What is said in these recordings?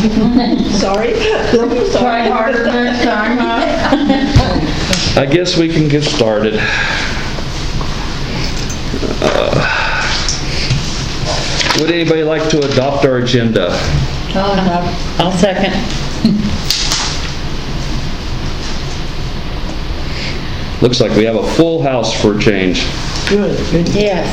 Sorry. Try harder next time, huh? I guess we can get started. Would anybody like to adopt our agenda? I'll second. Looks like we have a full house for a change. Good. Yes.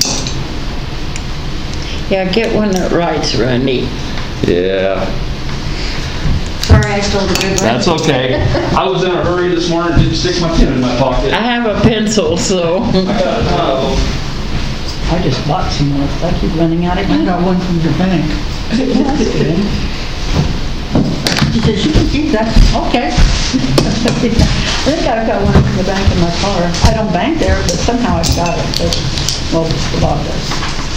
Yeah, get one that writes, Randy. Yeah. Sorry, I stole the good one. That's okay. I was in a hurry this morning, didn't stick my pen in my pocket. I have a pencil, so. I got a ton of them. I just bought some more. I keep running out again. I got one from your bank. That's good. She says, you can keep that. Okay. I think I've got one from the bank in my car. I don't bank there, but somehow I've got it. Well, Bob does.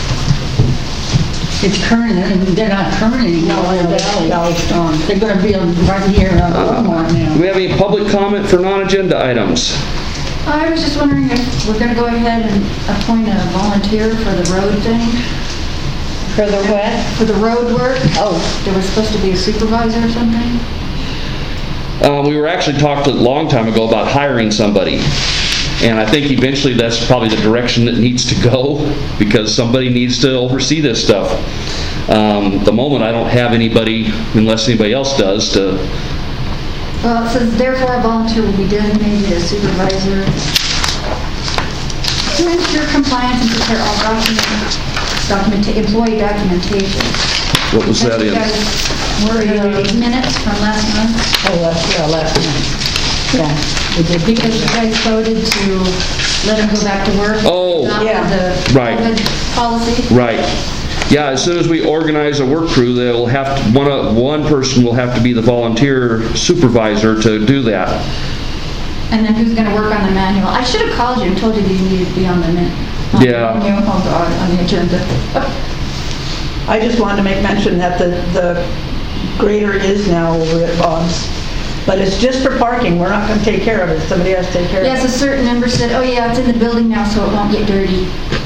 It's current, and they're not current anymore. No, they're Valley Strong. They're going to be right here on Walmart now. Do we have any public comment for non-agenda items? I was just wondering if we're going to go ahead and appoint a volunteer for the road thing. For the what? For the road work. Oh. There was supposed to be a supervisor or something. We were actually talked a long time ago about hiring somebody. And I think eventually that's probably the direction that needs to go, because somebody needs to oversee this stuff. At the moment, I don't have anybody, unless anybody else does, to... Well, it says, therefore, a volunteer will be designated as supervisor to ensure compliance and prepare all employee documentation. What was that in? Were minutes from last month? Oh, last night. Yeah. Because you guys voted to let them go back to work. Oh, yeah. The Right. COVID policy. Right. Yeah, as soon as we organize a work crew, they'll have to, one person will have to be the volunteer supervisor to do that. And then who's going to work on the manual? I should have called you and told you that you needed to be on the menu. Yeah. Oh God, on the agenda. I just wanted to make mention that the grader is now over at Bob's. But it's just for parking. We're not going to take care of it. Somebody has to take care of it. Yes, a certain member said, oh yeah, it's in the building now, so it won't get dirty.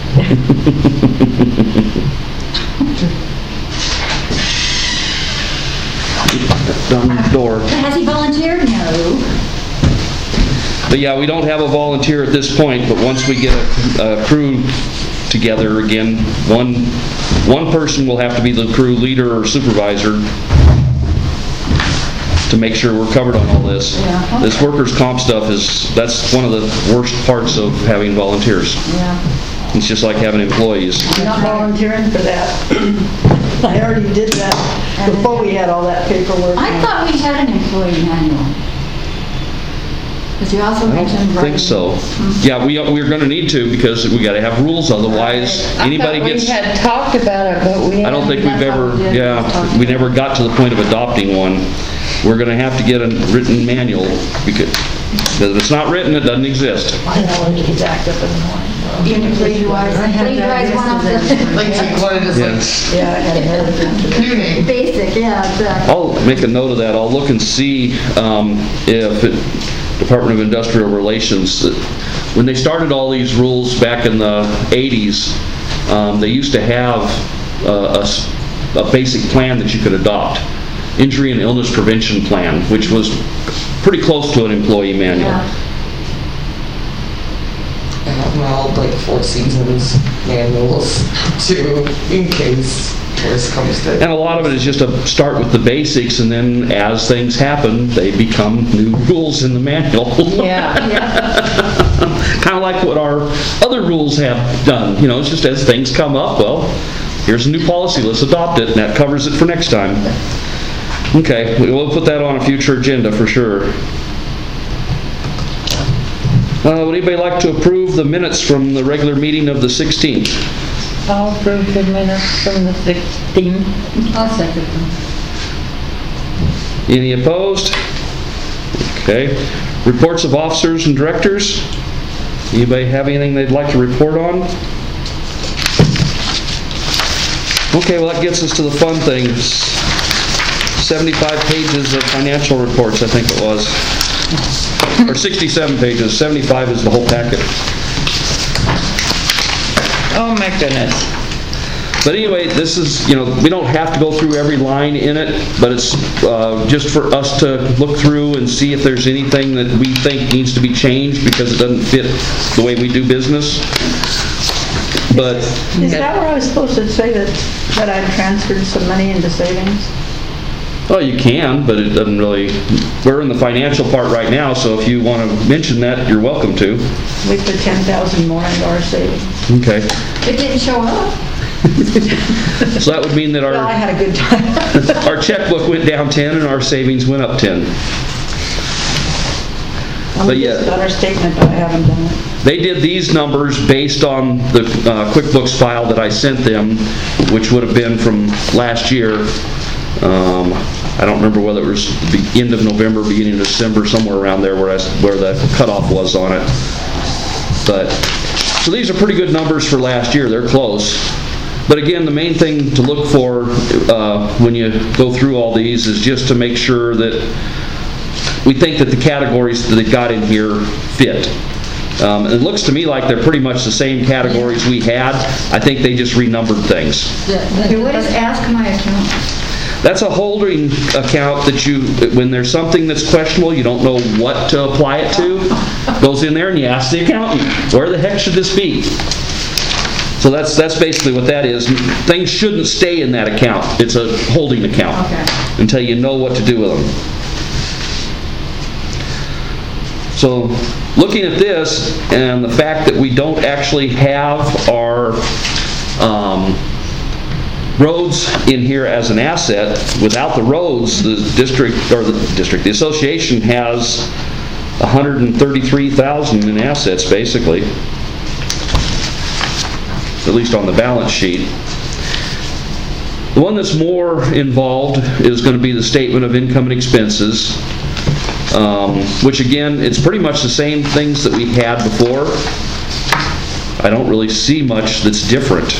Down the door. Has he volunteered? No. But yeah, we don't have a volunteer at this point, but once we get a crew together again, one person will have to be the crew leader or supervisor to make sure we're covered on all this. Yeah. This workers' comp stuff that's one of the worst parts of having volunteers. Yeah. It's just like having employees. I'm not volunteering for that. I already did that before we had all that paperwork. I thought we had an employee manual. Because you also I mentioned... don't think so. Yeah, we're going to need to, because we got to have rules, otherwise anybody gets... We had talked about it, but we I don't think we've That's ever, what we did, yeah, we never got to the point of adopting one. We're going to have to get a written manual, because if it's not written, it doesn't exist. I know, he's backed up in the morning. Even plagiarize one off the... Yes. Yeah, I had a head of Basic, yeah, exactly. I'll make a note of that. I'll look and see if Department of Industrial Relations, when they started all these rules back in the 80s, they used to have a basic plan that you could adopt. Injury and illness prevention plan, which was pretty close to an employee manual. Yeah. Well, like 4 seasons manuals too, in case worse comes to. And a lot of it is just to start with the basics, and then as things happen, they become new rules in the manual. Yeah. Kind of like what our other rules have done. You know, it's just as things come up, well, here's a new policy, let's adopt it, and that covers it for next time. Okay, we'll put that on a future agenda for sure. Would anybody like to approve the minutes from the regular meeting of the 16th? I'll approve the minutes from the 16th. I'll second them. Any opposed? Okay. Reports of officers and directors. Anybody have anything they'd like to report on? Okay, well that gets us to the fun things. 75 pages of financial reports, I think it was. Or 67 pages. 75 is the whole packet. Oh my goodness. But anyway, this is, we don't have to go through every line in it, but it's just for us to look through and see if there's anything that we think needs to be changed because it doesn't fit the way we do business. But Is that where I was supposed to say that I transferred some money into savings? well, you can, but it doesn't really. We're in the financial part right now, so if you want to mention that, you're welcome to. We put 10,000 more into our savings. Okay. It didn't show up. So that would mean that Well, I had a good time. our checkbook went down 10 and our savings went up 10. But yeah. It's on our statement, but I haven't done it. They did these numbers based on the QuickBooks file that I sent them, which would have been from last year. I don't remember whether it was the end of November, beginning of December, somewhere around there where the cutoff was on it. But so these are pretty good numbers for last year. They're close. But again, the main thing to look for when you go through all these is just to make sure that we think that the categories that they got in here fit. It looks to me like they're pretty much the same categories we had. I think they just renumbered things. Okay, what is Ask My Accountant? That's a holding account that when there's something that's questionable, you don't know what to apply it to, goes in there and you ask the accountant, where the heck should this be? So that's basically what that is. Things shouldn't stay in that account. It's a holding account until you know what to do with them. So looking at this and the fact that we don't actually have our roads in here as an asset, without the roads, the association has $133,000 in assets basically, at least on the balance sheet. The one that's more involved is going to be the statement of income and expenses, which again, it's pretty much the same things that we had before. I don't really see much that's different.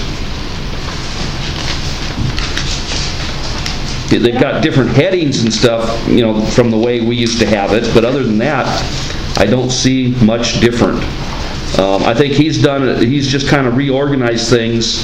They've got different headings and stuff, from the way we used to have it, but other than that, I don't see much different. I think he's just kind of reorganized things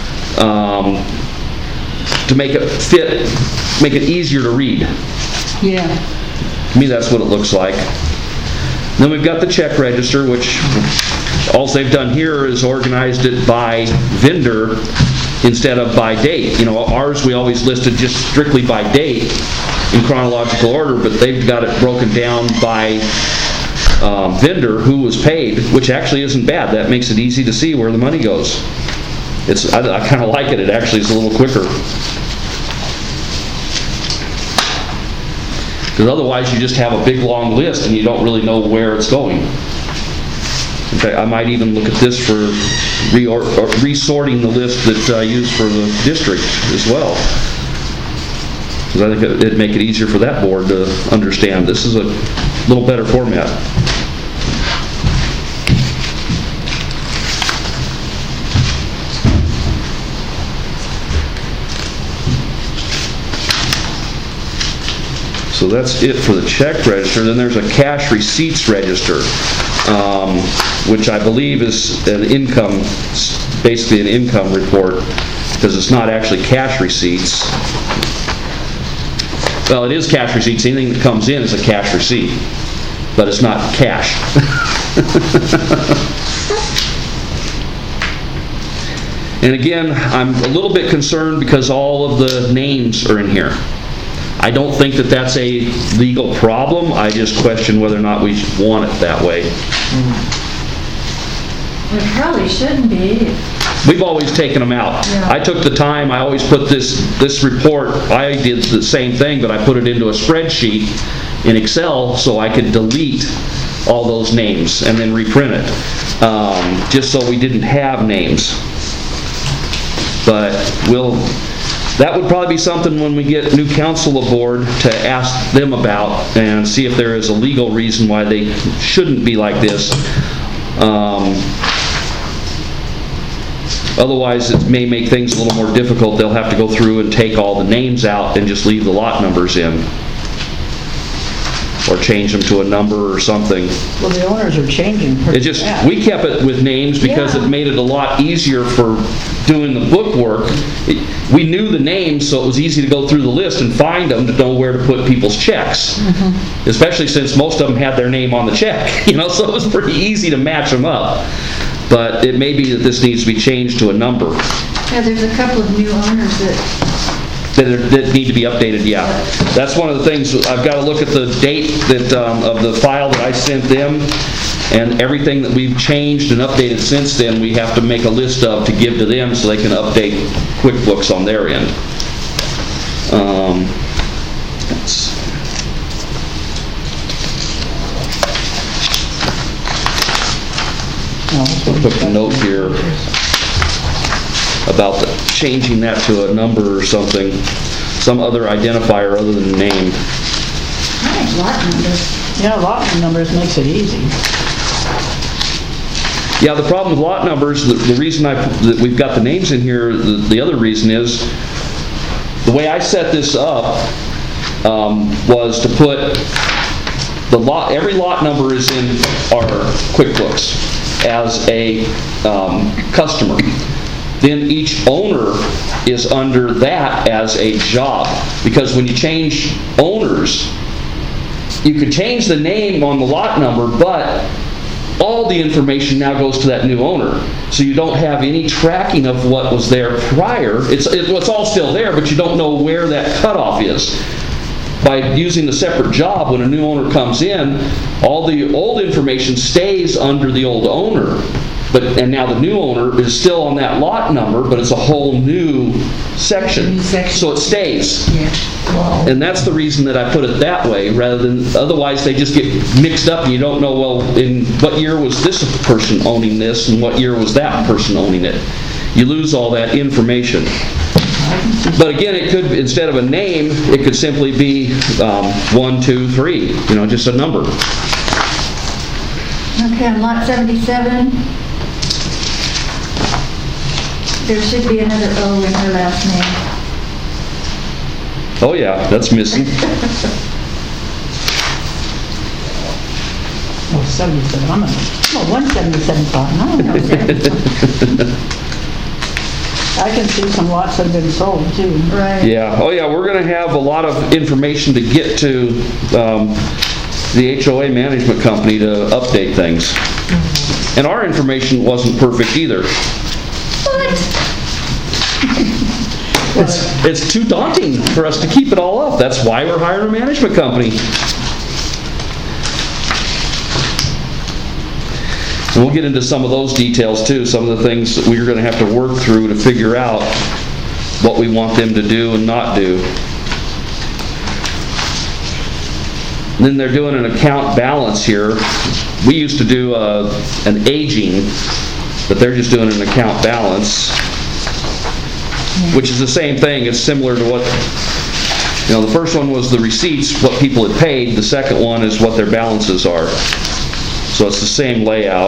to make it fit, make it easier to read. Yeah. To me, that's what it looks like. Then we've got the check register, which all they've done here is organized it by vendor instead of by date. Ours we always listed just strictly by date in chronological order, but they've got it broken down by vendor who was paid, which actually isn't bad. That makes it easy to see where the money goes. I kind of like it. It actually is a little quicker. Because otherwise you just have a big long list and you don't really know where it's going. In fact, I might even look at this for resorting the list that I use for the district as well. Because I think it'd make it easier for that board to understand. This is a little better format. So that's it for the check register. Then there's a cash receipts register, which I believe is an income, basically an income report, because it's not actually cash receipts. Well, it is cash receipts. Anything that comes in is a cash receipt, but it's not cash. And again, I'm a little bit concerned because all of the names are in here. I don't think that that's a legal problem. I just question whether or not we want it that way. It probably shouldn't be. We've always taken them out. Yeah. I took the time, I always put this report, I did the same thing, but I put it into a spreadsheet in Excel so I could delete all those names and then reprint it, just so we didn't have names. But that would probably be something when we get new council aboard to ask them about and see if there is a legal reason why they shouldn't be like this. Otherwise, it may make things a little more difficult. They'll have to go through and take all the names out and just leave the lot numbers in. or change them to a number or something. Well, the owners are changing pretty It just, fast. we kept it with names because Yeah. it made it a lot easier for doing the bookwork. We knew the names, so it was easy to go through the list and find them to know where to put people's checks. Especially since most of them had their name on the check, so it was pretty easy to match them up. But it may be that this needs to be changed to a number Yeah, there's a couple of new owners that need to be updated, yeah. That's one of the things, I've got to look at the date that, of the file that I sent them, and everything that we've changed and updated since then, we have to make a list of to give to them so they can update QuickBooks on their end. Let's I'll put a note here about changing that to a number or something, some other identifier other than name. I like lot numbers. Yeah, lot numbers makes it easy. Yeah, the problem with lot numbers, the reason that we've got the names in here, the other reason is, the way I set this up was to put every lot number is in our QuickBooks as a customer. Then each owner is under that as a job. Because when you change owners, you could change the name on the lot number, but all the information now goes to that new owner. So you don't have any tracking of what was there prior. It's all still there, but you don't know where that cutoff is. By using the separate job, when a new owner comes in, all the old information stays under the old owner. And now the new owner is still on that lot number, but it's a whole new section. So it stays. And that's the reason that I put it that way, rather than, otherwise they just get mixed up and you don't know, well, in what year was this person owning this and what year was that person owning it. You lose all that information. But again, it could, instead of a name, it could simply be 1, 2, 3, just a number. Okay, on lot 77, there should be another O in her last name. Oh yeah, that's missing. Oh, 77, 177 thought, No, 77. I can see some lots that have been sold too. Right. Yeah. Oh yeah, we're going to have a lot of information to get to the HOA management company to update things. And our information wasn't perfect either. What? It's too daunting for us to keep it all up. That's why we're hiring a management company. And we'll get into some of those details too, some of the things that we're going to have to work through to figure out what we want them to do and not do. And then they're doing an account balance here. We used to do an aging, but they're just doing an account balance, which is the same thing. It's similar to what, the first one was the receipts, what people had paid. The second one is what their balances are. So it's the same layout.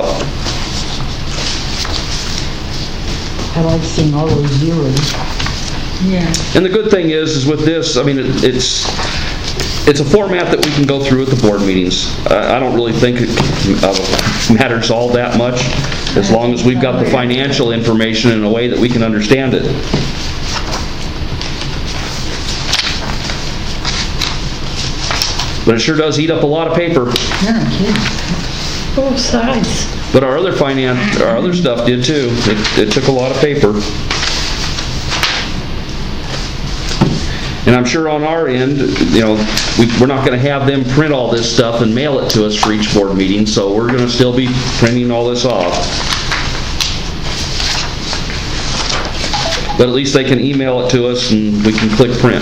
I like seeing all those zeros. Yeah. And the good thing is with this, it's a format that we can go through at the board meetings. I don't really think it matters all that much, as long as we've got the financial information in a way that we can understand it. But it sure does eat up a lot of paper. Yeah, kidding. Both sides. But our other stuff did too. It took a lot of paper. And I'm sure on our end, we're not going to have them print all this stuff and mail it to us for each board meeting, so we're going to still be printing all this off. But at least they can email it to us and we can click print.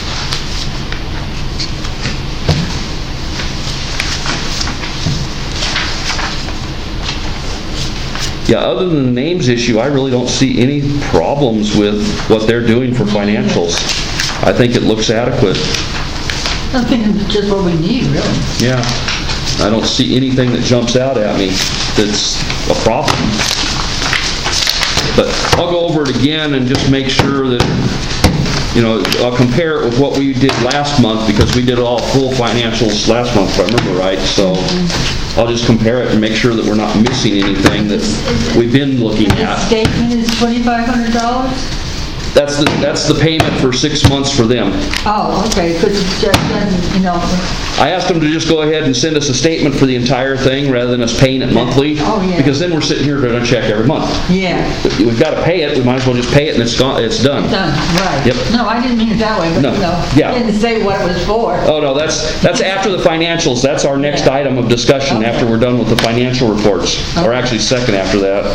Yeah, other than the names issue, I really don't see any problems with what they're doing for financials. I think it looks adequate. I think it's just what we need, really. Yeah. I don't see anything that jumps out at me that's a problem. But I'll go over it again and just make sure that I'll compare it with what we did last month, because we did all full financials last month, if I remember right. So I'll just compare it and make sure that we're not missing anything that we've been looking The at. statement is $2,500? That's the payment for 6 months for them. Oh, okay, because it just doesn't, I asked them to just go ahead and send us a statement for the entire thing rather than us paying it monthly. Oh, yeah. Because then we're sitting here doing a check every month. yeah, We've got to pay it, we might as well just pay it and it's done. done, right. Yep. No, I didn't mean it that way, but No, yeah. I didn't say what it was for. Oh, no, that's after the financials. That's our next Yeah. item of discussion Okay. after we're done with the financial reports. Or Okay. actually second after that.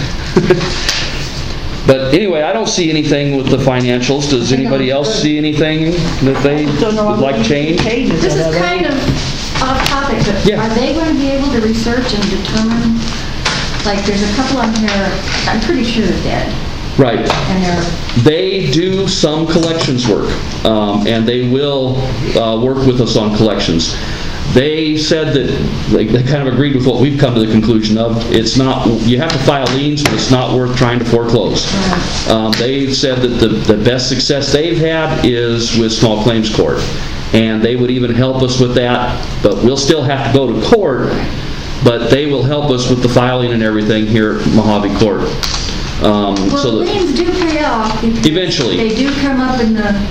But anyway, I don't see anything with the financials. Does anybody else see anything that they Don't know would what like changed? pages This of is it. kind of off topic, but Yeah. are they going to be able to research and determine, like, there's a couple on here, I'm pretty sure they're dead, Right. and they're, They do some collections work, and they will work with us on collections. They said that, they kind of agreed with what we've come to the conclusion of. It's not, you have to file liens, but it's not worth trying to foreclose. They said that the best success they've had is with small claims court. And they would even help us with that, but we'll still have to go to court, but they will help us with the filing and everything here at Mojave Court. well, So that- liens do pay off. because Eventually. They do come up in the,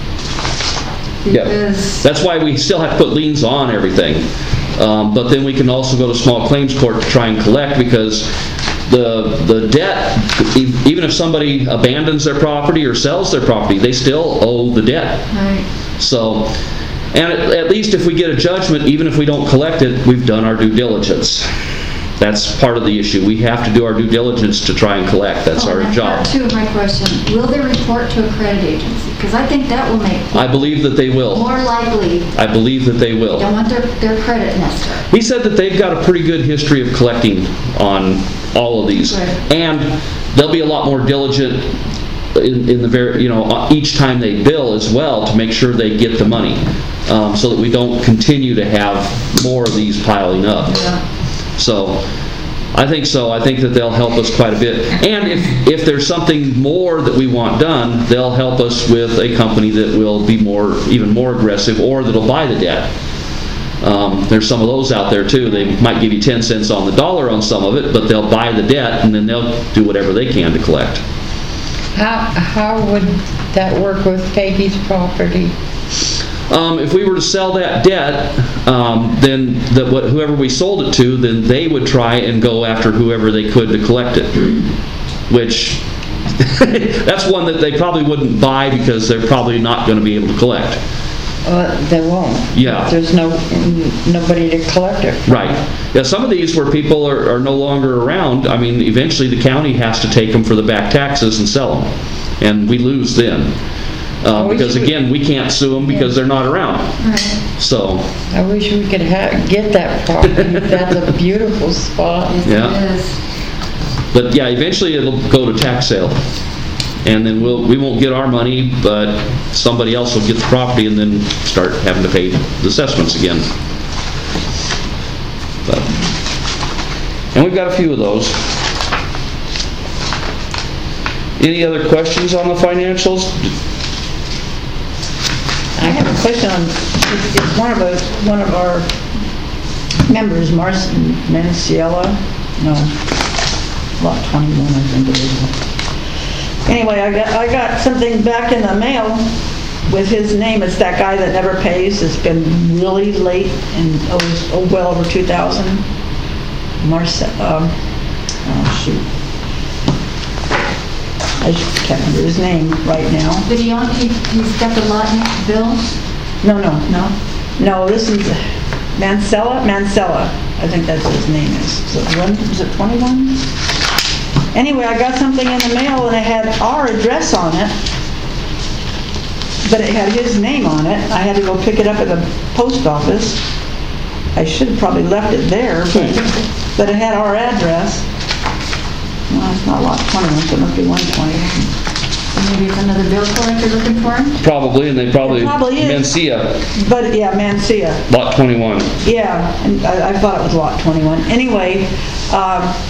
Yeah, because, that's why we still have to put liens on everything. But then we can also go to small claims court to try and collect, because the debt, even if somebody abandons their property or sells their property, they still owe the debt. right. So, and at least if we get a judgment, even if we don't collect it, we've done our due diligence. That's part of the issue. We have to do our due diligence to try and collect. That's our That's job. part two of my question. Will they report to a credit agency? Because I think that will make I believe that they will. more likely, I believe that they will. don't want their credit messed up. He said that they've got a pretty good history of collecting on all of these. Right. And they'll be a lot more diligent in the very, each time they bill as well, to make sure they get the money, so that we don't continue to have more of these piling up. Yeah. So, I think so. I think that they'll help us quite a bit. And if there's something more that we want done, they'll help us with a company that will be even more aggressive, or that'll buy the debt. There's some of those out there too. They might give you 10 cents on the dollar on some of it, but they'll buy the debt and then they'll do whatever they can to collect. How would that work with Peggy's property? If we were to sell that debt, then whoever we sold it to, then they would try and go after whoever they could to collect it. Which, that's one that they probably wouldn't buy, because they're probably not going to be able to collect. They won't. Yeah. There's nobody to collect it from. Right. Yeah, some of these where people are no longer around, I mean, eventually the county has to take them for the back taxes and sell them. And we lose then. Because again, we can't sue them because they're not around. Right. So, I wish we could get that property. That's a beautiful spot. Yes, Yeah. it is. but yeah, eventually it'll go to tax sale. And then we won't get our money, but somebody else will get the property and then start having to pay the assessments again. And we've got a few of those. Any other questions on the financials? I have a question on, it's one of our members, Marcin Manciella, no, lot 21, I think it is. Anyway, I got something back in the mail with his name. It's that guy that never pays. It's been really late and owes well over $2,000. Oh shoot. I just can't remember his name right now. But he's got the lot next to Bill's? No, No? this is Mancella. I think that's what his name is. Is it 21? Anyway, I got something in the mail and it had our address on it, but it had his name on it. I had to go pick it up at the post office. I should have probably left it there, but it had our address. Well, it's not lot 21, so it must be 120. Maybe it's another bill collector looking for him? Probably, and they probably is. Mencia, But yeah, Mancia. lot 21. Yeah, and I thought it was lot 21. Anyway,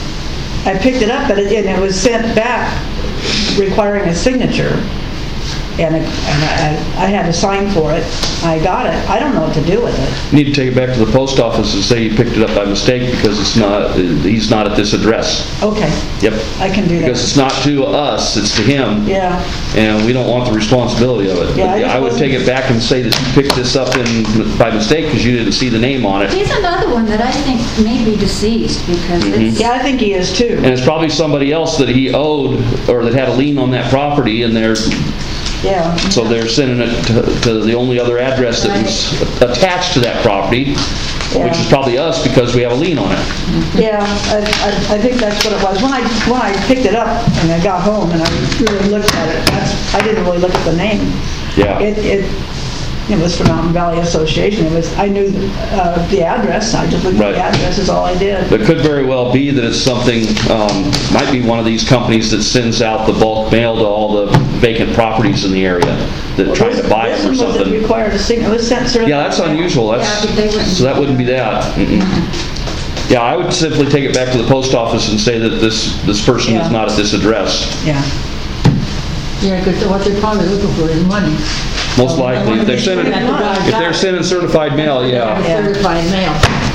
I picked it up, and it was sent back requiring a signature. and I had to sign for it. I got it. I don't know what to do with it. You need to take it back to the post office and say you picked it up by mistake because he's not at this address. Okay, Yep. I can do Because that. it's not to us, it's to him. Yeah, And we don't want the responsibility of it. Yeah, But I would take it back and say that you picked this up by mistake because you didn't see the name on it. He's another one that I think may be deceased because it's, yeah, I think he is too. And it's probably somebody else that he owed or that had a lien on that property, and Yeah, so they're sending it to the only other address that was attached to that property, which is probably us because we have a lien on it. yeah, I think that's what it was. When I picked it up and I got home and I really looked at it, I didn't really look at the name. Yeah. It was for Mountain Valley Association. I knew the address. I just looked at Right. the address is all I did. It could very well be that it's something, might be one of these companies that sends out the bulk mail to all the vacant properties in the area that trying to buy them or This one wasn't something. required a signature. It was sent certified. Yeah, that's unusual. Yeah, but they wouldn't- So that wouldn't be that. Mm-mm. Yeah, I would simply take it back to the post office and say that this person Yeah. is not at this address. Yeah. Yeah, because what they're probably looking for is money. Most likely. If they're sending certified mail, yeah. Certified mail.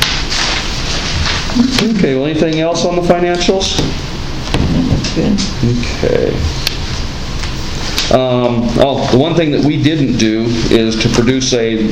Okay, well, anything else on the financials? Good. Okay. The one thing that we didn't do is to produce a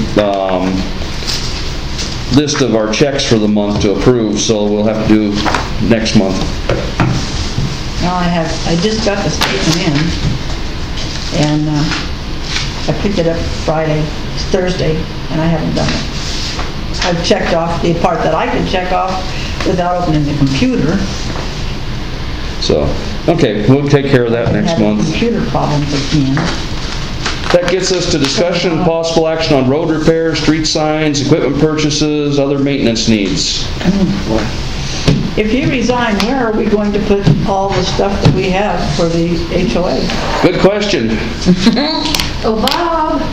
list of our checks for the month to approve, so we'll have to do next month. Well, I just got the statement in, and I picked it up Thursday, and I haven't done it. I've checked off the part that I can check off without opening the computer. So, okay, we'll take care of that next Having month. computer problems again. That gets us to discussion and possible action on road repairs, street signs, equipment purchases, other maintenance needs. If you resign, where are we going to put all the stuff that we have for the HOA? Good question. oh, Bob,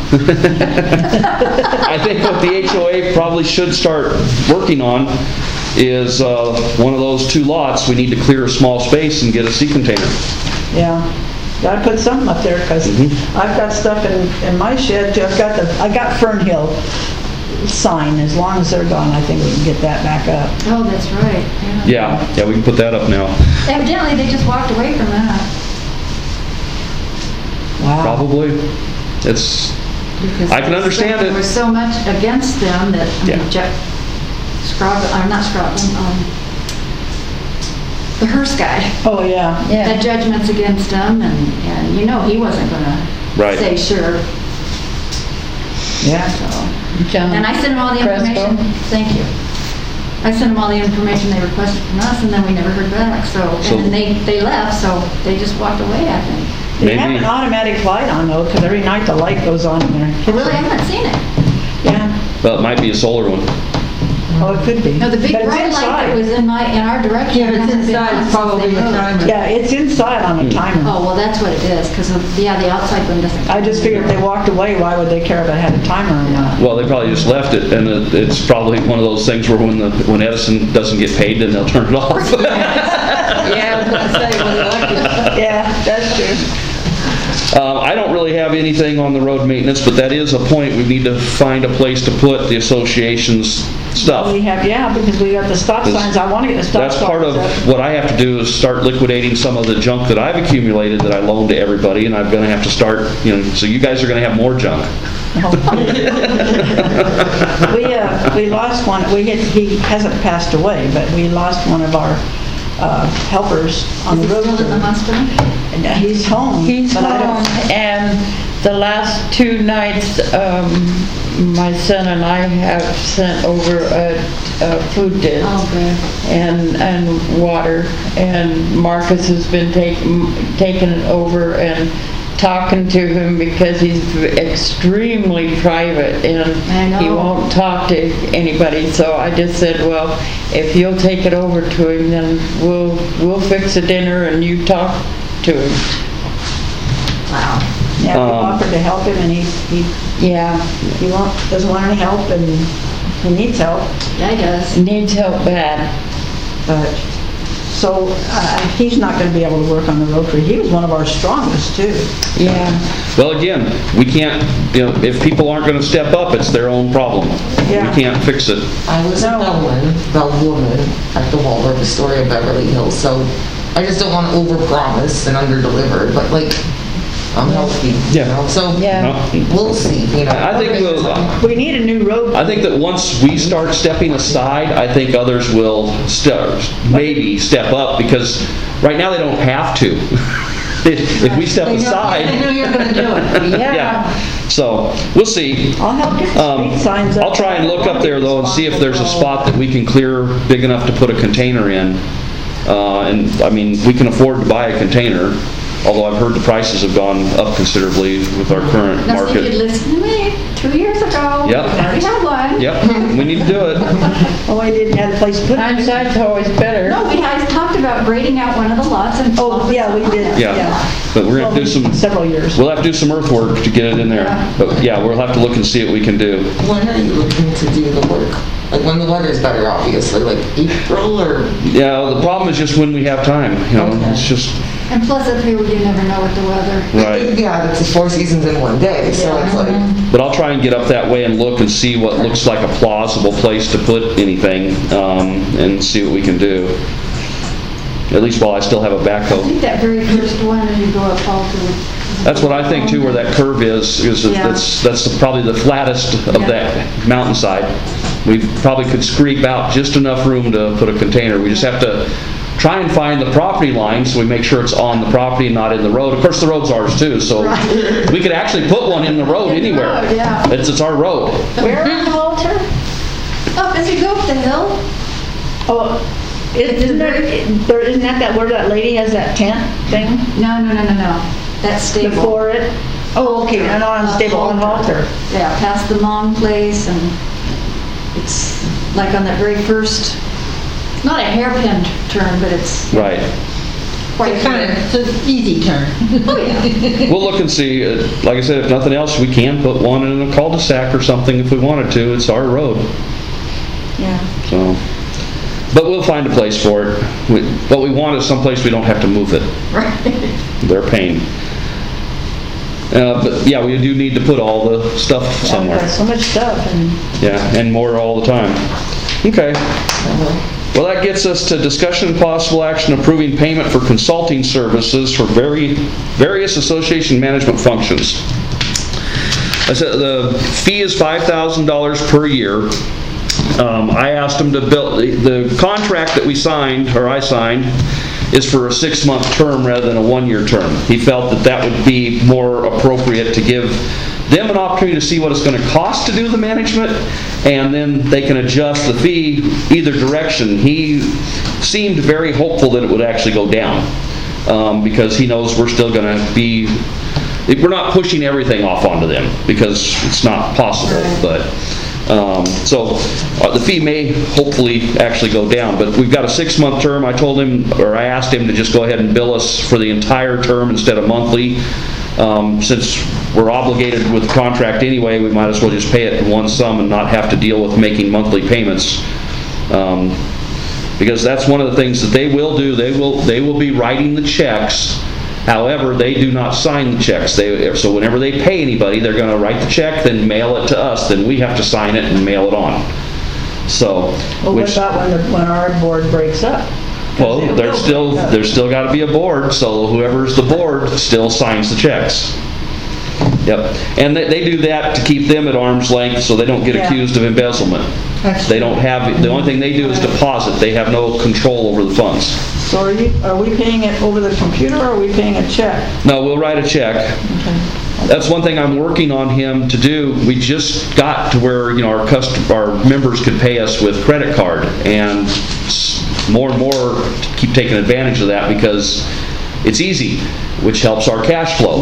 I think what the HOA probably should start working on is one of those two lots. We need to clear a small space and get a sea container. Yeah, gotta put something up there, because I've got stuff in my shed too. I got Fernhill sign. As long as they're gone, I think we can get that back up. oh, that's right, yeah. Yeah, we can put that up now. Evidently, they just walked away from that. Wow. Probably. It's, Because I can understand There it. was so much against them that, I mean, Yeah. not Scrogin, the Hearst guy. Oh, yeah. Had judgments against him, and he wasn't gonna Right. say sure, Yeah. so. John And I sent them all the Crespo? information, thank you. I sent them all the information they requested from us, and then we never heard back, So- and then they left, so they just walked away, I think. They have Maybe- an automatic light on though, because every night the light goes on in there. I really haven't seen it. Yeah. Well, it might be a solar one. Oh, it could be. No, the big But it's bright light that inside. was in our direction. Yeah, if it's hasn't been inside, on it's since probably they a moved. timer. Yeah, it's inside on a timer. Oh, well, that's what it is, because, the outside one doesn't. I just figured if they walked away, why would they care if it had a timer or not? Well, they probably just left it, and it's probably one of those things where when Edison doesn't get paid, then they'll turn it off. Yeah, I was gonna say, when they left it. Yeah, that's true. I don't really have anything on the road maintenance, but that is a point. We need to find a place to put the association's stuff. We have, because we got the stop signs. I want to get the stop signs. That's part of up. what I have to do is start liquidating some of the junk that I've accumulated that I loaned to everybody, and I'm going to have to start, so you guys are going to have more junk. We lost one. He hasn't passed away, but we lost one of our helpers on Is the he road. still in the hospital? And he's home. He's but I don't- home, and the last 2 nights, my son and I have sent over a food dish Oh, good. and water, and Marcus has been taking it over and talking to him because he's extremely private I and he know. won't talk to anybody. So I just said, well, if you'll take it over to him, then we'll fix a dinner and you talk to him. Wow. Yeah, we offered to help him, and he Yeah, doesn't want any help, and he needs help. Yeah, he does. needs help bad. But So he's not going to be able to work on the road crew. He was one of our strongest too. Yeah. Well, again, we can't, if people aren't gonna step up, it's their own problem. Yeah. We can't fix it. I was a Bellwoman at the Waldorf Astoria Beverly Hills, so I just don't want to overpromise and underdeliver, but like, I'm healthy, Yeah. so Yeah. we'll see, I think We need a new road. I think that once we start stepping aside, I think others will maybe step up, because right now they don't have to. If we step They know aside, you're gonna do it. yeah. So, we'll see. I'll help get the street signs up. I'll try and look up there though and see if there's a spot that we can clear big enough to put a container in. And I mean, we can afford to buy a container, although I've heard the prices have gone up considerably with our current Now, see, you'd market. listen to me 2 years ago. Yep. We already had one. Yep, we need to do it. Oh, I didn't have a place to put it. Hindsight's always better. No, we had talked about grading out one of the lots and. Oh, yeah, we did. Yeah, but we're gonna do some, Several years. we'll have to do some earthwork to get it in there. Yeah. But yeah, we'll have to look and see what we can do. when are you looking to do the work? Like when the weather's better, obviously, like April or? Yeah, the problem is just when we have time, Okay. it's just, And plus up here, you never know with the weather. right. Yeah, it's 4 seasons in one day, so it's like, But I'll try and get up that way and look and see what looks like a plausible place to put anything, and see what we can do. At least while I still have a I backhoe. think that very first one, as you go up Alter. That's what I think too, where that curve is Yeah. that's probably the flattest of Yeah. that mountainside. We probably could scrape out just enough room to put a container. We just have to try and find the property line so we make sure it's on the property and not in the road. Of course, the road's ours too, so we could actually put one in the road In the anywhere. road, yeah. It's our road. Where in Walter? Up as you go up the hill. Oh, isn't that where that lady has that tent thing No. That's stable. before it? Oh, okay, and on stable on Walter. Yeah, past the Long Place, and it's like on that very first, not a hairpin turn, but it's Right. quite It's kind of, it's an easy turn. Oh, yeah. We'll look and see. Like I said, if nothing else, we can put one in a cul-de-sac or something if we wanted to. It's our road. Yeah. So, but we'll find a place for it. What we want is someplace we don't have to move it. Right. They're a pain. But yeah, we do need to put all the stuff We've somewhere. got so much stuff and Yeah, and more all the time. Okay. Well, that gets us to discussion and possible action approving payment for consulting services for various association management functions. I said the fee is $5,000 per year. I asked him to build, the contract that we signed, or I signed, is for a 6-month term rather than a 1-year term. He felt that that would be more appropriate to give them an opportunity to see what it's going to cost to do the management, and then they can adjust the fee either direction. He seemed very hopeful that it would actually go down, because he knows we're still going to be, we're not pushing everything off onto them, because it's not possible, but so the fee may hopefully actually go down, but we've got a 6-month term. I told him, or I asked him to just go ahead and bill us for the entire term instead of monthly. Since we're obligated with the contract anyway, we might as well just pay it in one sum and not have to deal with making monthly payments. Because that's one of the things that they will do. They will be writing the checks. However, they do not sign the checks. So whenever they pay anybody, they're going to write the check, then mail it to us. Then we have to sign it and mail it on. So, well, what about when our board breaks up? well, there's still got to be a board. So whoever's the board still signs the checks. Yep, and they do that to keep them at arm's length so they don't get accused of embezzlement. They don't have, the only thing they do is deposit. They have no control over the funds. So are we paying it over the computer or are we paying a check? No, we'll write a check. Okay. That's one thing I'm working on him to do. We just got to where, our members could pay us with credit card, and more and more keep taking advantage of that because it's easy, which helps our cash flow.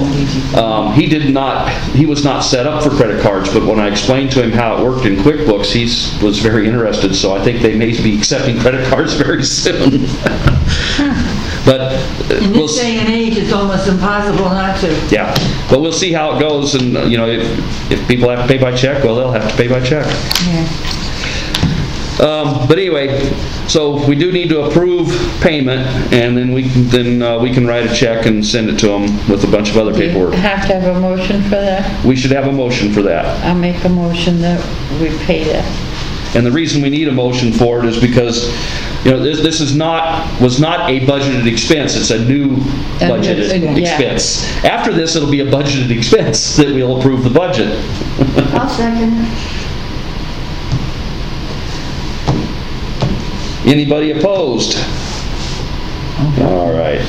He was not set up for credit cards, but when I explained to him how it worked in QuickBooks, he was very interested, so I think they may be accepting credit cards very soon. But In this day and age, it's almost impossible not to. yeah, but we'll see how it goes, and if people have to pay by check, well, they'll have to pay by check. But anyway, so we do need to approve payment, and then we can write a check and send it to them with a bunch of other Do you paperwork. have to have a motion for that? We should have a motion for that. I'll make a motion that we pay that. And the reason we need a motion for it is because, this was not a budgeted expense. It's a new budgeted Yeah. expense. After this, it'll be a budgeted expense that we'll approve the budget. I'll second it. Anybody opposed? All right.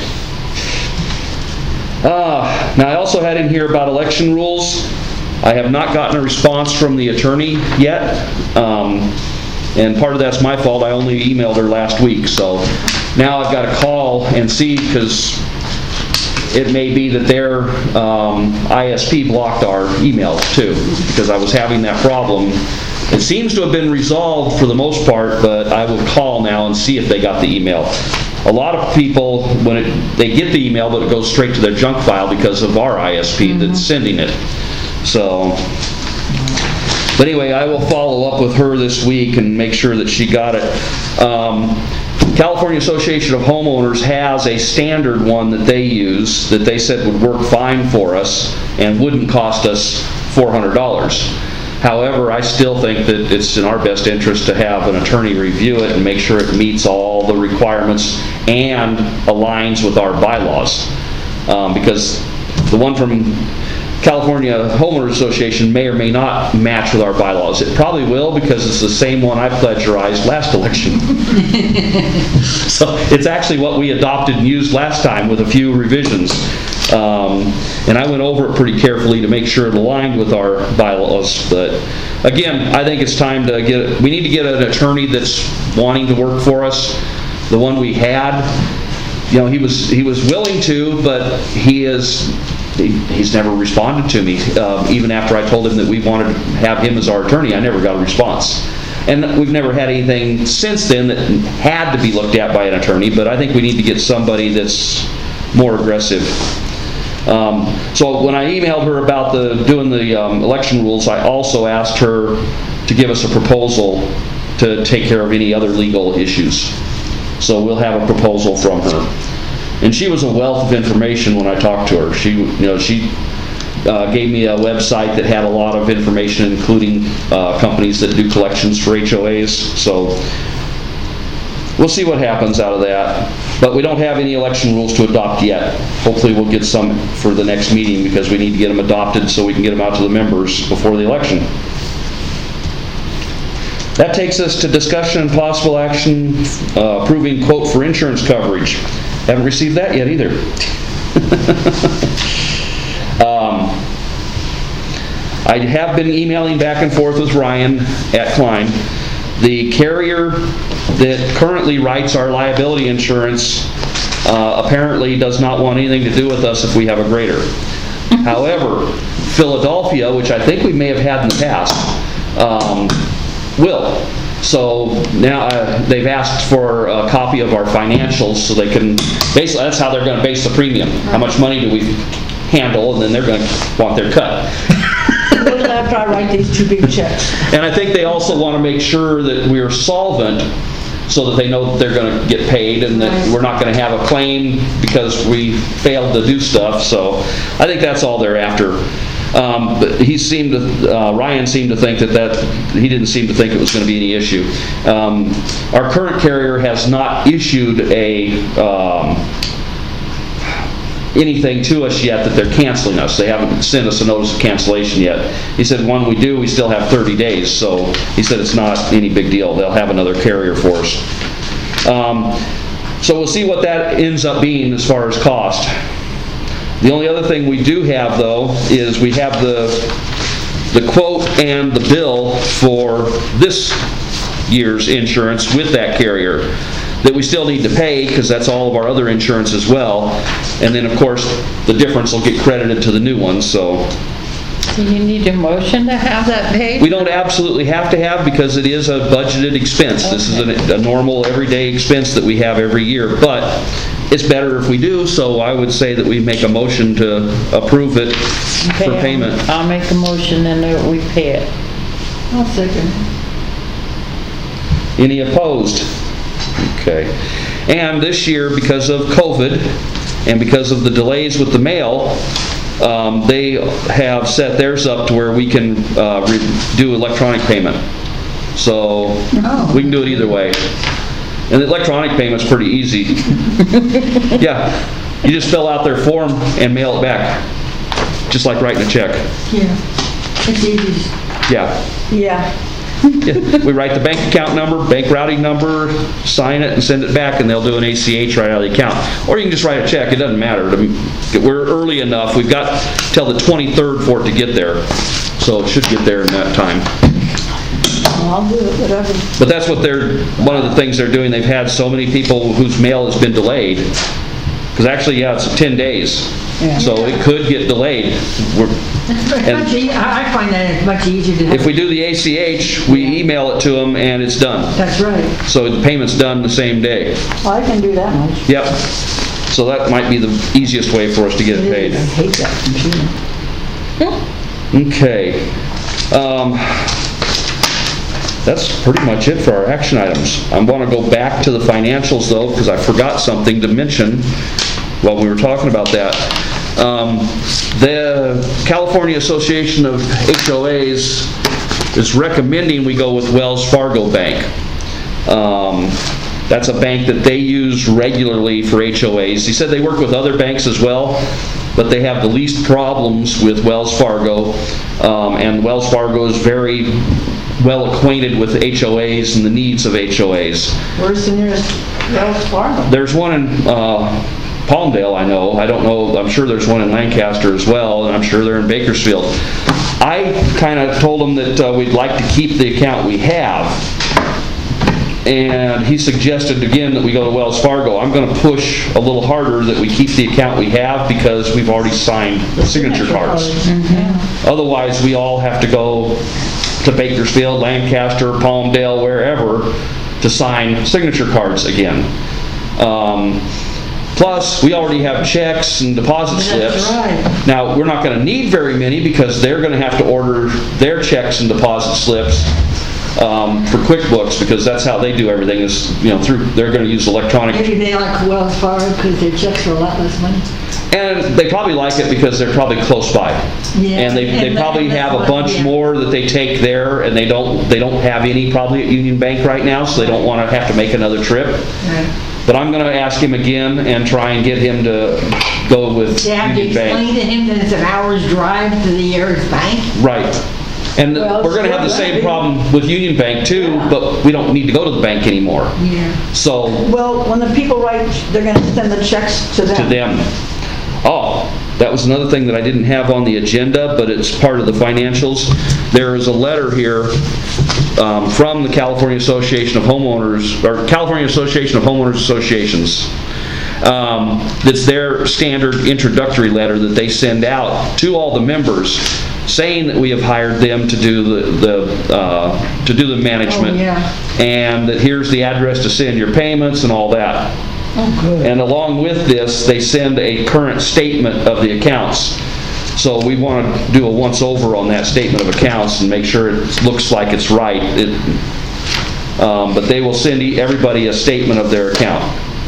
Now, I also had in here about election rules. I have not gotten a response from the attorney yet, and part of that's my fault. I only emailed her last week, so now I've got to call and see, because it may be that their ISP blocked our emails too, because I was having that problem. It seems to have been resolved for the most part, but I will call now and see if they got the email. A lot of people, they get the email, but it goes straight to their junk file because of our ISP that's sending it. So, but anyway, I will follow up with her this week and make sure that she got it. California Association of Homeowners has a standard one that they use that they said would work fine for us and wouldn't cost us $400. However, I still think that it's in our best interest to have an attorney review it and make sure it meets all the requirements and aligns with our bylaws. Because the one from California Homeowners Association may or may not match with our bylaws. It probably will, because it's the same one I plagiarized last election. So it's actually what we adopted and used last time with a few revisions. And I went over it pretty carefully to make sure it aligned with our bylaws. But again, I think it's time to we need to get an attorney that's wanting to work for us. The one we had, he was willing to, but he's never responded to me. Even after I told him that we wanted to have him as our attorney, I never got a response. And we've never had anything since then that had to be looked at by an attorney, but I think we need to get somebody that's more aggressive. So when I emailed her about doing the election rules, I also asked her to give us a proposal to take care of any other legal issues. So we'll have a proposal from her. And she was a wealth of information when I talked to her. She gave me a website that had a lot of information, including companies that do collections for HOAs. So we'll see what happens out of that. But we don't have any election rules to adopt yet. Hopefully we'll get some for the next meeting, because we need to get them adopted so we can get them out to the members before the election. That takes us to discussion and possible action approving quote for insurance coverage. Haven't received that yet either. I have been emailing back and forth with Ryan at Klein. The carrier that currently writes our liability insurance apparently does not want anything to do with us if we have a grader. However, Philadelphia, which I think we may have had in the past, will. So now they've asked for a copy of our financials so they can, basically that's how they're going to base the premium. How much money do we handle, and then they're going to want their cut. After I write these 2 big checks. And I think they also want to make sure that we're solvent so that they know that they're going to get paid and that we're not going to have a claim because we failed to do stuff. So I think that's all they're after. But Ryan seemed to think that he didn't seem to think it was going to be any issue. Our current carrier has not issued anything to us yet that they're canceling us. They haven't sent us a notice of cancellation yet. He said when we do, we still have 30 days. So he said it's not any big deal. They'll have another carrier for us. So we'll see what that ends up being as far as cost. The only other thing we do have, though, is we have the quote and the bill for this year's insurance with that carrier that we still need to pay, because that's all of our other insurance as well. And then, of course, the difference will get credited to the new one. So Do you need a motion to have that paid? we don't absolutely have to have, because it is a budgeted expense. Okay. This is a normal everyday expense that we have every year, but it's better if we do, so I would say that we make a motion to approve it for payment. I'll make a motion and that we pay it. I'll second. Any opposed? Okay. And this year, because of COVID and because of the delays with the mail, they have set theirs up to where we can do electronic payment. So we can do it either way. And the electronic payment's pretty easy. Yeah, you just fill out their form and mail it back, just like writing a check. Yeah, it's easy. Yeah. Yeah. We write the bank account number, bank routing number, sign it, and send it back, and they'll do an ACH right out of the account. Or you can just write a check. It doesn't matter. I mean, we're early enough. We've got till the 23rd for it to get there, so it should get there in that time. I'll do it, whatever. But that's what one of the things they're doing. They've had so many people whose mail has been delayed. Because actually, yeah, it's 10 days. Yeah. So it could get delayed. I find that it's much easier to have. If we do the ACH, we email it to them and it's done. That's right. So the payment's done the same day. Well, I can do that much. Yep. So that might be the easiest way for us to get it paid. I hate that computer. Okay. That's pretty much it for our action items. I want to go back to the financials though, because I forgot something to mention while we were talking about that. The California Association of HOAs is recommending we go with Wells Fargo Bank. That's a bank that they use regularly for HOAs. He said they work with other banks as well, but they have the least problems with Wells Fargo. And Wells Fargo is very well acquainted with HOAs and the needs of HOAs. Where's the nearest Wells Fargo? There's one in Palmdale, I know. I don't know. I'm sure there's one in Lancaster as well, and I'm sure they're in Bakersfield. I kind of told them that we'd like to keep the account we have. And he suggested again that we go to Wells Fargo. I'm going to push a little harder that we keep the account we have because we've already signed the signature cards. Otherwise, we all have to go to Bakersfield, Lancaster, Palmdale, wherever, to sign signature cards again. Plus, we already have checks and deposit slips. That's right. Now, we're not going to need very many because they're going to have to order their checks and deposit slips for QuickBooks, because that's how they do everything. Is they're going to use electronic. Maybe they like Wells Fargo because their checks are a lot less money. And they probably like it because they're probably close by. Yeah. And they probably have a bunch more that they take there, and they don't have any probably at Union Bank right now, so they don't want to have to make another trip. Right. But I'm going to ask him again and try and get him to go with You have to Union explain Bank. to him that it's an hour's drive to the nearest bank. Right. And we're going to have the same problem with Union Bank too, but we don't need to go to the bank anymore. Yeah. So Well, when the people write, they're going to send the checks to them. to them. Oh, that was another thing that I didn't have on the agenda, but it's part of the financials. There is a letter here from the California Association of Homeowners, or California Association of Homeowners Associations. That's their standard introductory letter that they send out to all the members, saying that we have hired them to do the management, and that here's the address to send your payments and all that. Oh, good. And along with this, they send a current statement of the accounts. So we want to do a once-over on that statement of accounts and make sure it looks like it's right. But they will send everybody a statement of their account.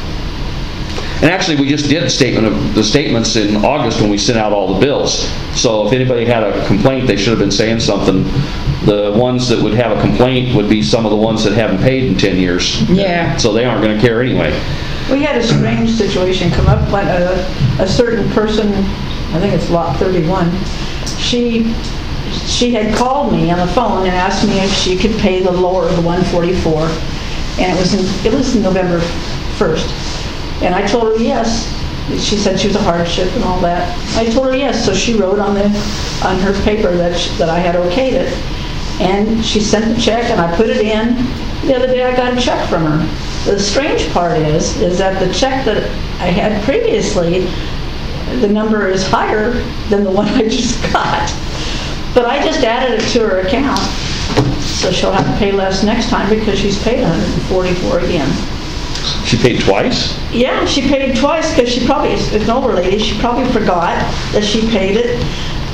And actually, we just did the statements in August when we sent out all the bills. So if anybody had a complaint, they should have been saying something. The ones that would have a complaint would be some of the ones that haven't paid in 10 years. Yeah. So they aren't going to care anyway. We had a strange situation come up when a certain person, I think it's lot 31, she had called me on the phone and asked me if she could pay the lower of the 144, and it was November 1st. And I told her yes. She said she was a hardship and all that. I told her yes, so she wrote on her paper that I had okayed it. And she sent the check, and I put it in. The other day I got a check from her. The strange part is that the check that I had previously, the number is higher than the one I just got. But I just added it to her account, so she'll have to pay less next time because she's paid $144 again. She paid twice? Yeah, she paid twice because it's an older lady, she probably forgot that she paid it.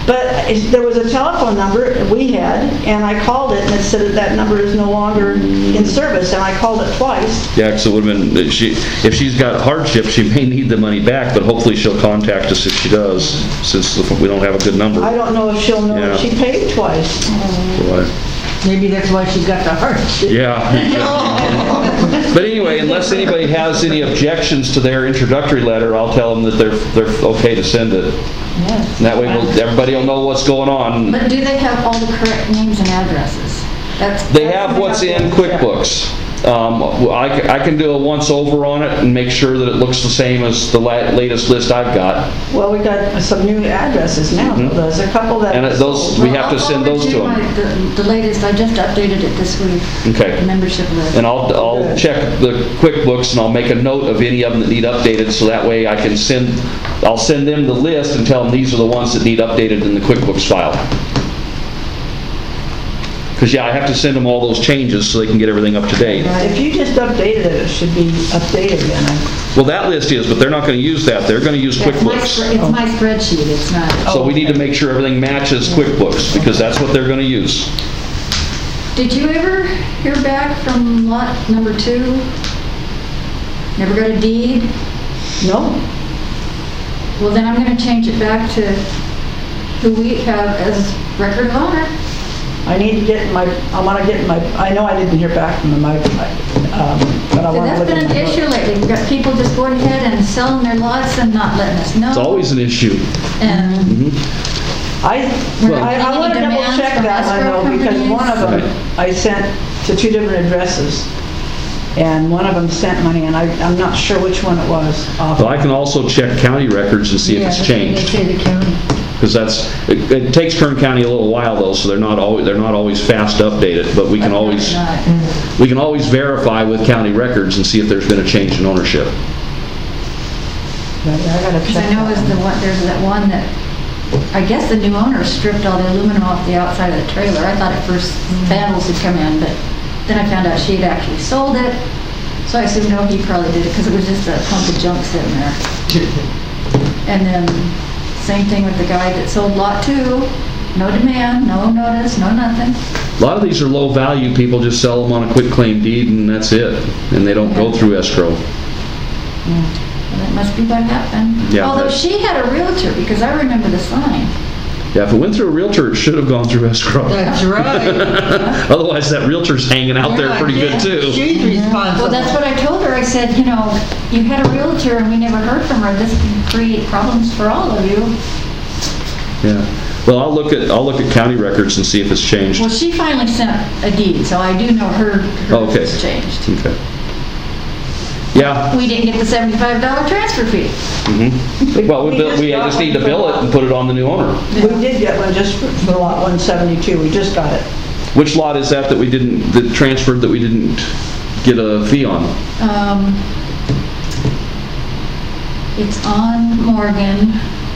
But there was a telephone number we had, and I called it, and it said that number is no longer in service, and I called it twice. Yeah, because it would have been, if she's got hardship, she may need the money back, but hopefully she'll contact us if she does, since we don't have a good number. I don't know if she'll know Yeah. if she paid twice. Maybe that's why she got the heart. Yeah. But anyway, unless anybody has any objections to their introductory letter, I'll tell them that they're okay to send it. Yes. And that way everybody will know what's going on. But do they have all the correct names and addresses? They have what's in QuickBooks. I can do a once over on it and make sure that it looks the same as the latest list I've got. Well, we got some new addresses now. There's a couple that... And we have to send those to them. The latest, I just updated it this week. Okay. The membership list. And I'll check the QuickBooks and I'll make a note of any of them that need updated, so that way I'll send them the list and tell them these are the ones that need updated in the QuickBooks file. Because, I have to send them all those changes so they can get everything up to date. If you just updated it, it should be updated then. Well, that list is, but they're not going to use that. They're going to use QuickBooks. It's my spreadsheet, it's not. So we need to make sure everything matches QuickBooks, because that's what they're going to use. Did you ever hear back from lot number 2? Never got a deed? No? Well, then I'm going to change it back to who we have as record of owner. I need to get I know I didn't hear back from them, but I want to That's look been at an my issue book. lately. We've got people just going ahead and selling their lots and not letting us know. It's always an issue. And I want to double check that one though, because one of them I sent to 2 different addresses. And one of them sent money, and I'm not sure which one it was. Well, I can also check county records and see if it's changed. They say the county. Because it takes Kern County a little while though, so they're not always fast to update it, but we can always verify with county records and see if there's been a change in ownership. I gotta because check I know that. there's that one that, I guess the new owner stripped all the aluminum off the outside of the trailer. I thought at first vandals had come in, but then I found out she had actually sold it. So I assumed, no, he probably did it because it was just a clump of junk sitting there. And then same thing with the guy that sold lot 2. No demand, no notice, no nothing. A lot of these are low value, people just sell them on a quick claim deed and that's it. And they don't go through escrow. Well, that must be what happened. Yeah, Although that- she had a realtor, because I remember the sign. Yeah, if it went through a realtor, it should have gone through escrow. That's right. Otherwise, that realtor's hanging out there pretty good too. She's responsible. Well, that's what I told her. I said, you had a realtor and we never heard from her. This can create problems for all of you. Yeah. Well, I'll look at county records and see if it's changed. Well, she finally sent a deed, so I do know her Okay. was changed. Okay. Yeah. We didn't get the $75 transfer fee. Well, we just need to bill it and put it on the new owner. We did get one just for lot 172. We just got it. Which lot is that that transferred that we didn't get a fee on? It's on Morgan.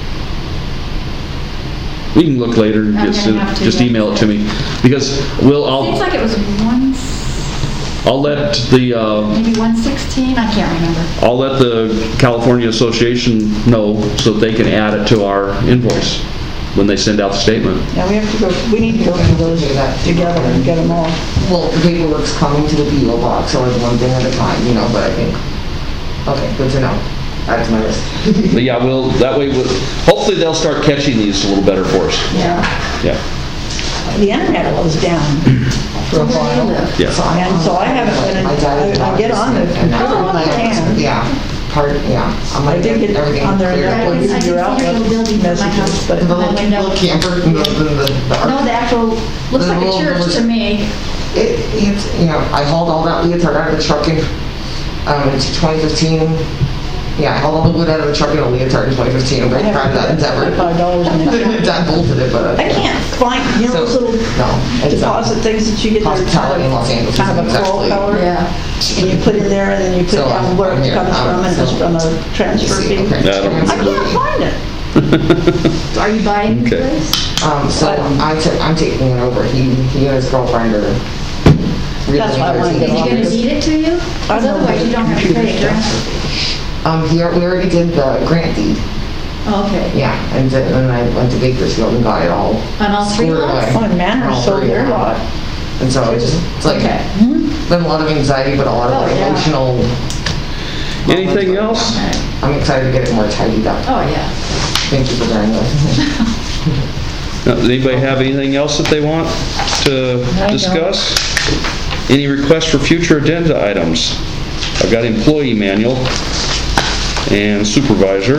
We can look later. I'm gonna have to, Just yeah. email it to me, because Seems like it was I'll let the maybe 116. I can't remember. I'll let the California Association know so that they can add it to our invoice when they send out the statement. Yeah, we need to go through those together and get them all. Well, the paperwork's coming to the PO box, so like one thing at a time, but I think, okay, good to know. Add to my list. But yeah, hopefully they'll start catching these a little better for us. Yeah. Yeah. The internet was down for a while. Yeah. And so I haven't been, I get on the computer when I can. Yeah, I'm I like, did get everything on there and clear. upload I can see your your Outlook little building in my messages, house. but The little camper, the No, the actual, looks like a little- church to me. It's, I hauled all that leotard out of the truck in 2015. Yeah, I hauled all the wood out of the truck in a leotard in 2015. I'm very proud of that endeavor. $5 in it. Dad bolted it, but I can't find, those little it's deposit things that you get there. Hospitality in Los Angeles Kind of a is coral actually- color. Yeah. And you put in there and then you put So, down where it here, comes from and it's from a you transfer see, fee. okay. Yeah, I don't- I can't find it. Are you buying Okay. this? So I'm taking it over. He and his girlfriend are really That's why I wanna Is get he on gonna this. deed it to you? Because otherwise you don't have to pay a transfer fee. we already did the grant deed. Okay. Yeah, and then I went to Bakersfield and got it all On all three squared lots? away. Oh, and Manor On all sold three, their yeah. lot. And so it's like, Okay. been a lot of anxiety, but a lot of Oh, yeah. emotional. Anything else? I'm excited to get it more tidied up. Oh, yeah. Thank you for bearing with me. Does anybody have anything else that they want to I don't. discuss? Any requests for future agenda items? I've got employee manual and supervisor.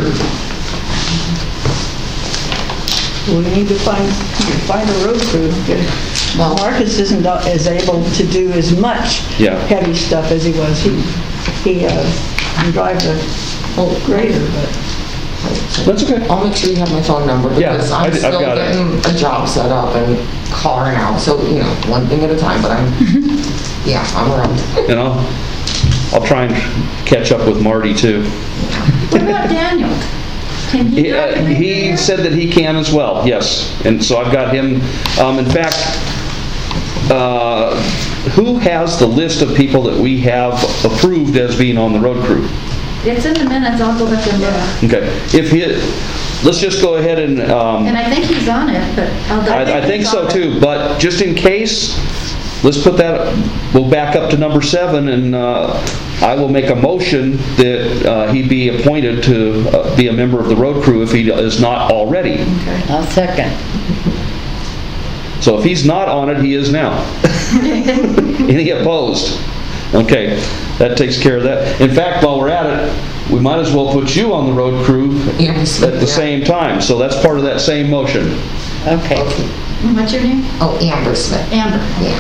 We need to find a road crew. Well- Marcus isn't as able to do as much Yeah. heavy stuff as he was. He can drive the grader, but That's okay. I'll make sure you have my phone number Yeah, because I've I'm still got it. getting a job set up and car now. So, one thing at a time, but I'm around. And I'll try and catch up with Marty too. What about Daniel? Can he drive the He grader? said that he can as well, yes. And so I've got him, in fact, who has the list of people that we have approved as being on the road crew? It's in the minutes, I'll go back and look. Okay, let's just go ahead and, And I think he's on it, but I think he's so on it. too, but just in case, let's put that, we'll back up to number 7, and I will make a motion that he be appointed to be a member of the road crew if he is not already. I'll second. So if he's not on it, he is now. Any opposed? Okay, that takes care of that. In fact, while we're at it, we might as well put you on the road crew at the same time, so that's part of that same motion. Okay. What's your name? Oh, Amber Smith. Amber. Yeah.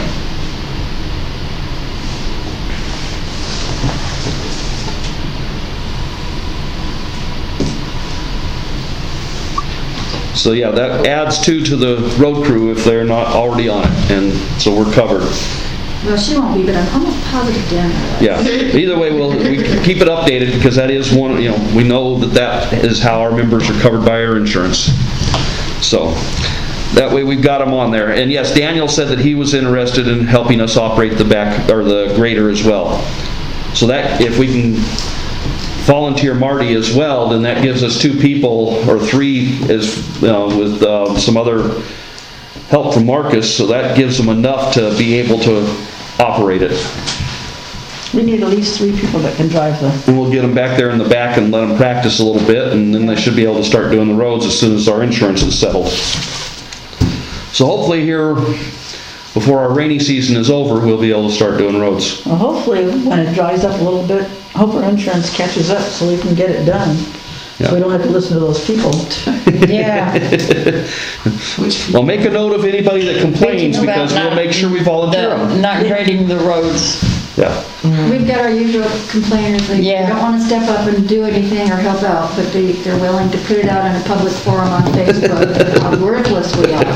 So yeah, that adds 2 to the road crew if they're not already on it, and so we're covered. Well, she won't be, but I'm almost positive Daniel will. Yeah, either way, we keep it updated because that is one, we know that is how our members are covered by our insurance. So that way we've got them on there. And yes, Daniel said that he was interested in helping us operate the grader as well. So that, if we can volunteer Marty as well, then that gives us 2 people, or 3 as with some other help from Marcus, so that gives them enough to be able to operate it. we need at least 3 people that can drive the... And we'll get them back there in the back and let them practice a little bit, and then they should be able to start doing the roads as soon as our insurance is settled. So hopefully here, before our rainy season is over, we'll be able to start doing roads. Well, hopefully, when it dries up a little bit, hope our insurance catches up so we can get it done. So we don't have to listen to those people. Yeah. Well, make a note of anybody that complains, because we'll make sure we volunteer them. Not grading the roads. Yeah. We've got our usual complainers, they Yeah. don't want to step up and do anything or help out, but they're willing to put it out in a public forum on Facebook, how worthless we are.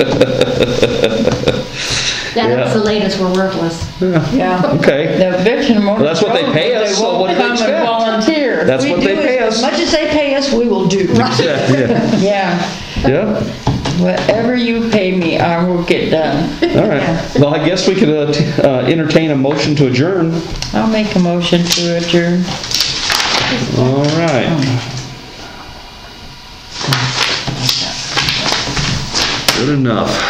That's the latest, we're worthless. Yeah. Okay. The bitch and motor. Well, that's what they pay us, so what do they They won't come and expect? volunteer. That's what they pay As us. much as they pay us, we will do. Yeah. Yeah. Yeah. Whatever you pay me, I will get done. All right. Well, I guess we could entertain a motion to adjourn. I'll make a motion to adjourn. All right. Good enough.